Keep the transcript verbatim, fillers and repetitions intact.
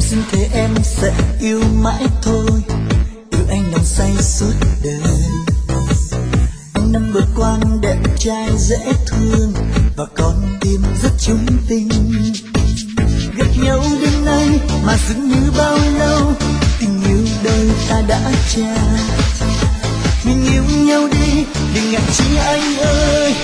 xin thề em sẽ yêu mãi thôi, yêu anh nồng say suốt đời. Anh năm vừa qua đẹp trai dễ thương và con tim rất chung tình. Gặp nhau đêm nay mà dường như bao lâu tình yêu đời ta đã trao. Mình yêu nhau đi đừng ngại chi anh ơi,